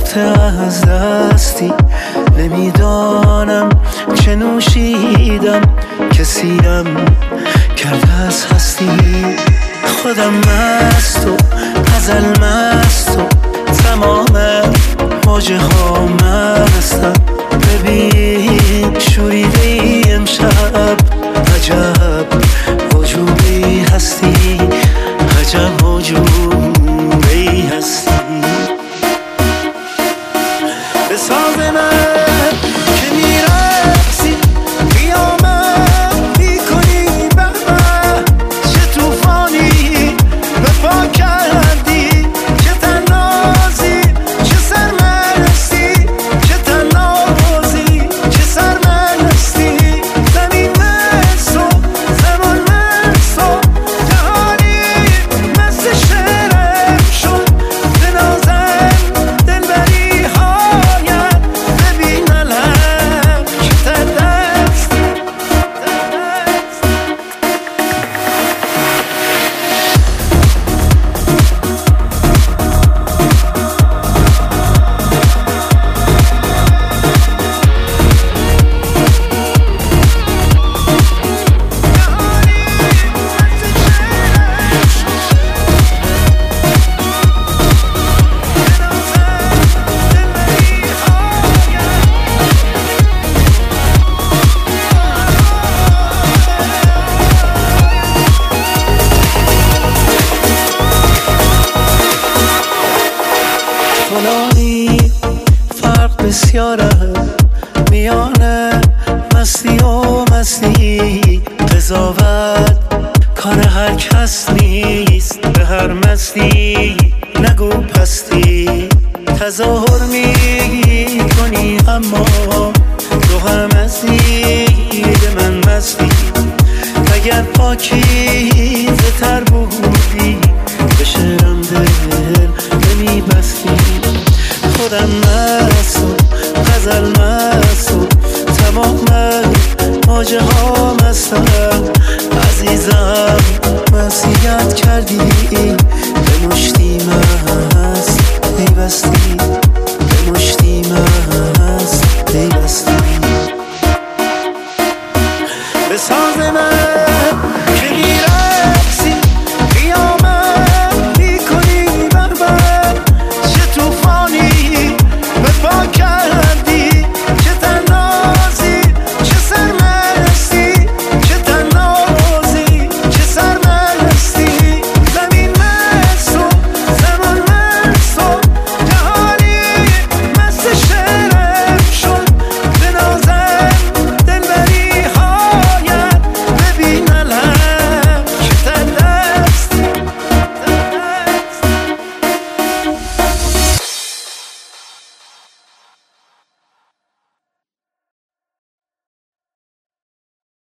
رفته از دستی، نمیدانم چه نوشیدم که سیرم کرده از هستی. خودم مست و غزل مست و تمام موجه ها مستم. ببین شوریده ای امشب، عجب وجودی هستی، عجب وجودی هستی. به ساز من که میرقصی قیامت میکنی، بهمه چه توفانی به پا کردی، چه تنازی چه سرمستی، چه تنازی چه سرمستی. زمین مست و زمان مست و جهانی مست شعرم شد. بنازم دلبری هایت، ببین علم که تردست. فلانی فرق بسیاره میانه مستی و مستی، قضاوت کار هر کس نیست. به هر مستی نگو پستی، تظاهر میکنی اما تو هم مستی. من مستی اگر پاکیزه تر بودی، به شعرم دل نمیبستی. خودم مست و غزل مست و تمام موجه ها مستم. عزیزم مسیحیت کردی، به مشتی مست پیوستی.